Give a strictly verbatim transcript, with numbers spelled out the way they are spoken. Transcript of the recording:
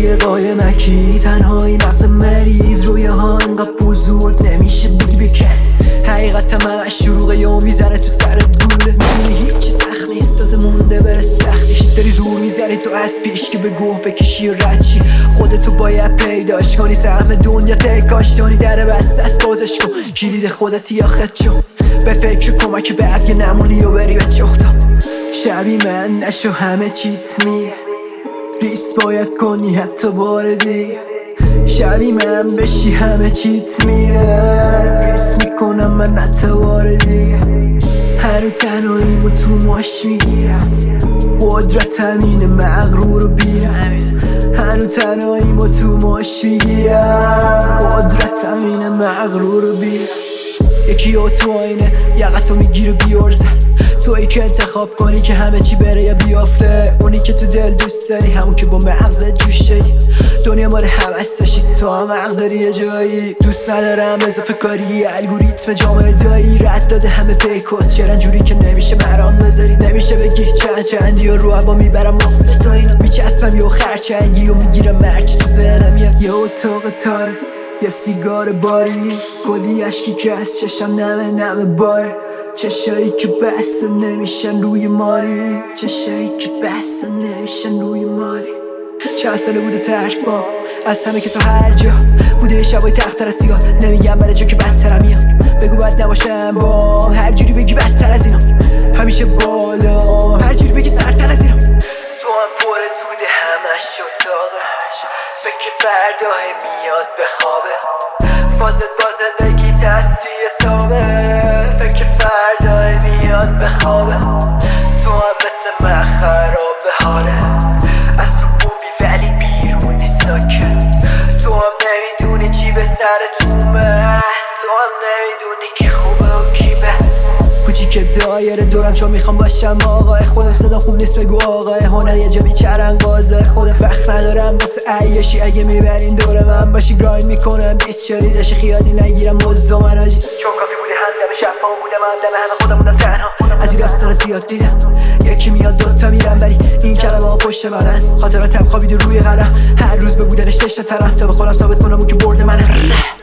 توی قایمکی تنهایی مغز مریض، رویاها انقدر بزرگ نمیشه بگی به کسی. حقیقت همش شروعه یا میزنه تو سرت گلوله. میدونی هیچی سخت نیست تازه مونده بره سختیش. داری زور میزنی تو از پیش که به گوه بکشی و رد چی. خودتو باید پیداش کنی، سهم دنیا تکاشتانی در بسته است بازش کن. کلید خودتی یا خط شو به فکر کمک برگ نمونی و بری به چختا. شبی من نشو همه چیت میره، ریس باید کنی حتی بار دیگه. شبی من بشی همه چیت میره، ریس میکنم من حتی بار دیگه. هنو تنهاییم و تو ماش میگیرم، قدرتم اینه مغرور و بیرم. هنو تنهاییم و تو ماش میگیرم، قدرتم اینه مغرور و بیرم. یکی او تو آینه یقتو میگیره بیارزه، تویی که انتخاب کنی که همه چی بره یا بیافته. اونی که تو دل دوست داری، همون که با مغزت جوش داری. دنیا مال حوث داشتی، تو هم حق داری یه جایی. دوست ندارم اضافه کاری الگوریتم جامعه دایی، رد داده همه پیکوز چرا جوری که نمیشه مرام بذاری. نمیشه بگی چند چندی و رو هوا میبرم مفت تا اینا. میچسبم یه خرچنگی و میگیرم مرچ تو ذهنم. یه اتاق تاره، یه سیگار باری، گلی اشکی که از چشم نمه نمه باره. چشایی که بسته نمیشن روی ماری، چشایی که بسته نمیشن روی ماری. چند ساله بوده ترس با از همه کسا هر جا بوده یه شبای تختر از سیگار. نمیگم برای جا که بدترم میام، بگو بد نباشم با هر جوری بگی بدتر از اینا. همیشه بالا هر جوری بگی سرتر از اینا. تو هم پر دوده همش اتاقه، فکر فردا میاد به خوابه. فازت بازه بگی تصویه حسابه، فکر فردا میاد به خوابه. تو هم مثل من خراب به حاله، از تو بومی ولی بیرونی ساکت. تو هم نمیدونی چی به سرتونه، تو هم نمیدونی کی خوبه و کی بد. کوچیک دایره دورم چون میخوام باشم آقای خودم. صدا خوب نیست بگو آقای هنر یه جا بیچرن بازای خودم. وقت ندارم واسه عیاشی، اگه میبرین دور من باشی گراین میکنم بیست شریدش خیالی نگیرم مزد من آجی. چون کافی بوده همدم شب ها بودم همدم همه خودم بودم تنها. از این داستان زیاد دیدم، یکی میاد دوتا میرم ولی این کلمه ها پشت منن. خاطراتم خوابیده روی قلم، هر روز به بودنش تشنه ترم تا به خودم ثابت کنم اون که برد منه.